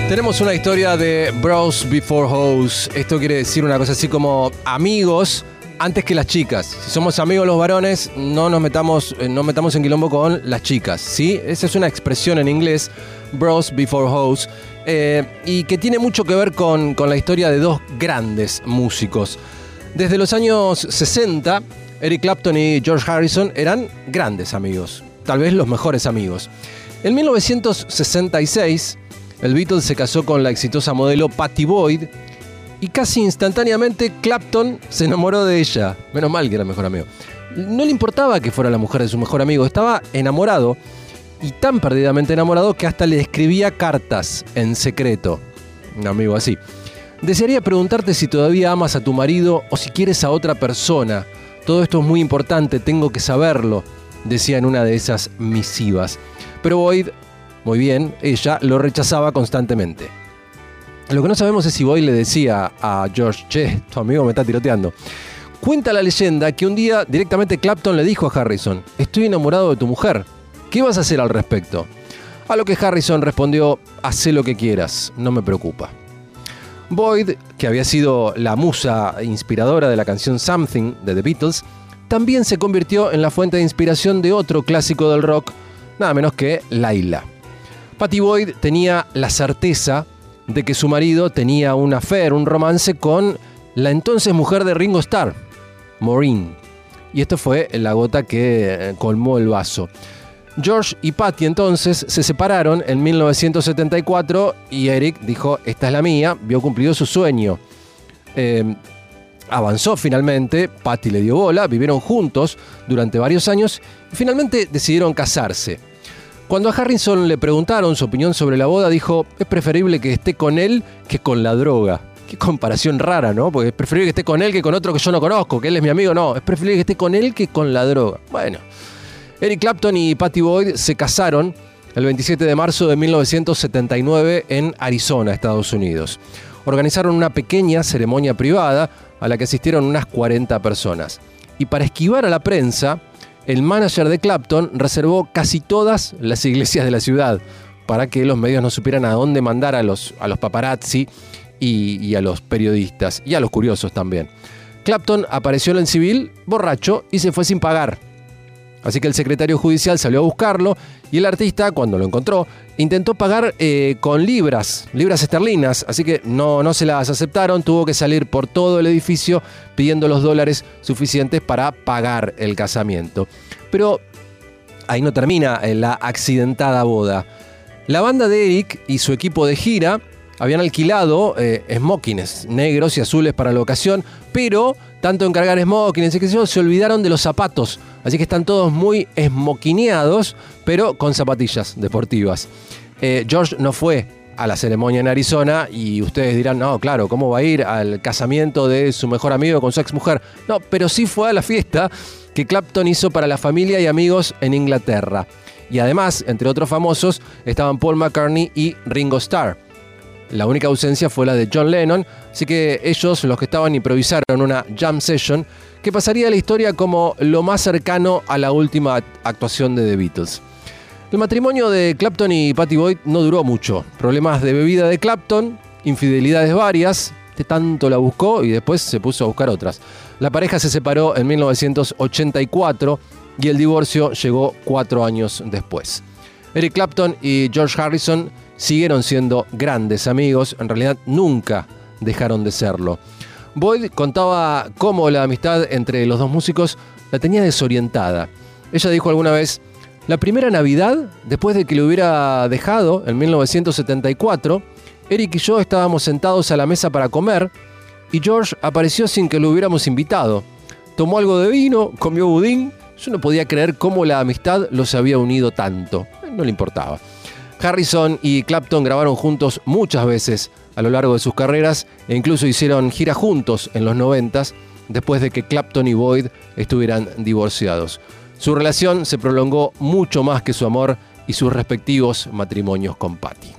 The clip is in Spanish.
Tenemos una historia de Bros Before Hoes. Esto quiere decir una cosa así como amigos antes que las chicas. Si somos amigos los varones, no metamos en quilombo con las chicas, ¿sí? Esa es una expresión en inglés, Bros Before Hoes, y que tiene mucho que ver con la historia de dos grandes músicos. Desde los años 60, Eric Clapton y George Harrison eran grandes amigos, tal vez los mejores amigos. En 1966, el Beatles se casó con la exitosa modelo Pattie Boyd y casi instantáneamente Clapton se enamoró de ella. Menos mal que era el mejor amigo. No le importaba que fuera la mujer de su mejor amigo, estaba enamorado y tan perdidamente enamorado que hasta le escribía cartas en secreto. Un amigo así. Desearía preguntarte si todavía amas a tu marido o si quieres a otra persona. Todo esto es muy importante, tengo que saberlo, decía en una de esas misivas. Pero Boyd, muy bien, ella lo rechazaba constantemente. Lo que no sabemos es si Boyd le decía a George, che, tu amigo me está tiroteando. Cuenta la leyenda que un día directamente Clapton le dijo a Harrison, estoy enamorado de tu mujer, ¿qué vas a hacer al respecto? A lo que Harrison respondió, hacé lo que quieras, no me preocupa. Boyd, que había sido la musa inspiradora de la canción Something de The Beatles, también se convirtió en la fuente de inspiración de otro clásico del rock, nada menos que Layla. Pattie Boyd tenía la certeza de que su marido tenía un affair, un romance con la entonces mujer de Ringo Starr, Maureen. Y esto fue la gota que colmó el vaso. George y Pattie entonces se separaron en 1974 y Eric dijo, esta es la mía, vio cumplido su sueño. Avanzó finalmente, Pattie le dio bola, vivieron juntos durante varios años y finalmente decidieron casarse. Cuando a Harrison le preguntaron su opinión sobre la boda, dijo, es preferible que esté con él que con la droga. Qué comparación rara, ¿no? Porque es preferible que esté con él que con otro que yo no conozco, que él es mi amigo. No, es preferible que esté con él que con la droga. Bueno, Eric Clapton y Pattie Boyd se casaron el 27 de marzo de 1979 en Arizona, Estados Unidos. Organizaron una pequeña ceremonia privada a la que asistieron unas 40 personas. Y para esquivar a la prensa, el manager de Clapton reservó casi todas las iglesias de la ciudad para que los medios no supieran a dónde mandar a los paparazzi y a los periodistas y a los curiosos también. Clapton apareció en civil, borracho, y se fue sin pagar. Así que el secretario judicial salió a buscarlo y el artista, cuando lo encontró, intentó pagar con libras esterlinas, así que no se las aceptaron, tuvo que salir por todo el edificio pidiendo los dólares suficientes para pagar el casamiento. Pero ahí no termina la accidentada boda. La banda de Eric y su equipo de gira habían alquilado smokings negros y azules para la ocasión, pero tanto en cargar smokings y qué sé yo, se olvidaron de los zapatos. Así que están todos muy esmoquineados, pero con zapatillas deportivas. George no fue a la ceremonia en Arizona y ustedes dirán, no, claro, ¿cómo va a ir al casamiento de su mejor amigo con su exmujer? No, pero sí fue a la fiesta que Clapton hizo para la familia y amigos en Inglaterra. Y además, entre otros famosos, estaban Paul McCartney y Ringo Starr. La única ausencia fue la de John Lennon, así que ellos, los que estaban, improvisaron una jam session que pasaría a la historia como lo más cercano a la última actuación de The Beatles. El matrimonio de Clapton y Pattie Boyd no duró mucho. Problemas de bebida de Clapton, infidelidades varias, de tanto la buscó y después se puso a buscar otras. La pareja se separó en 1984 y el divorcio llegó 4 años después. Eric Clapton y George Harrison siguieron siendo grandes amigos, en realidad nunca dejaron de serlo. Boyd contaba cómo la amistad entre los dos músicos la tenía desorientada. Ella dijo alguna vez, la primera Navidad, después de que lo hubiera dejado en 1974, Eric y yo estábamos sentados a la mesa para comer y George apareció sin que lo hubiéramos invitado. Tomó algo de vino, comió budín. Yo no podía creer cómo la amistad los había unido tanto. No le importaba. Harrison y Clapton grabaron juntos muchas veces a lo largo de sus carreras e incluso hicieron gira juntos en los 90s después de que Clapton y Boyd estuvieran divorciados. Su relación se prolongó mucho más que su amor y sus respectivos matrimonios con Pattie.